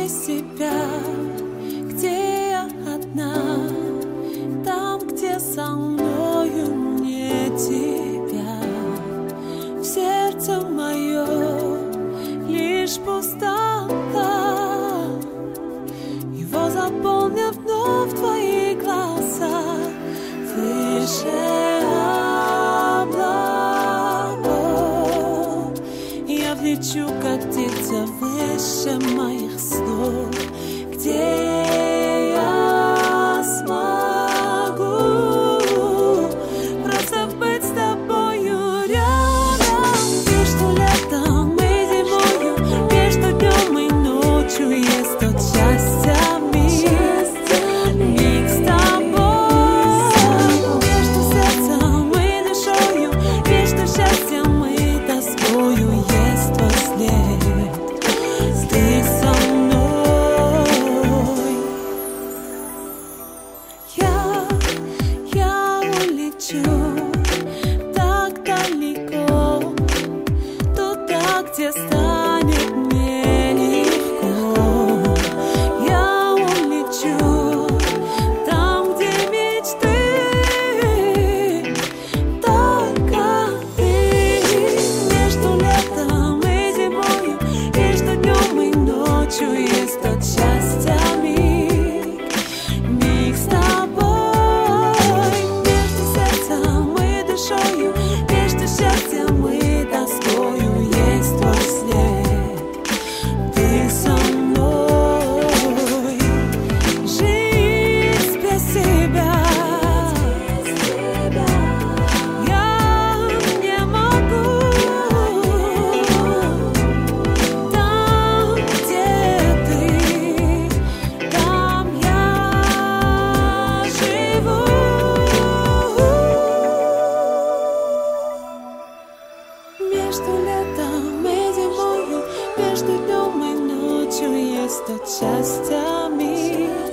без себя, где я одна, там, где со мною не тебя. В сердце мое лишь пустота, его заполнят вновь твои глаза выше облаков. Я влечу, как птица, выше моих снов, где я смогу просто быть с тобою рядом. Между летом и зимою, между днем и ночью есть тот счастья миг с тобой. Между сердцем и душою, между счастьем и тоскою есть твой след. Ты со мной. Я улечу так далеко, туда, где станет мне легко. Я улечу там, где мечты, только ты. Между летом и зимою, между днем и ночью есть тот счастья миг с тобой. Между сердцем и душою, между счастьем и тоскою есть твой след. Ты со мной. Жизнь без тебя я не могу. Там, где ты, там я живу. Между летом и зимою, между днем и ночью есть тот счастья миг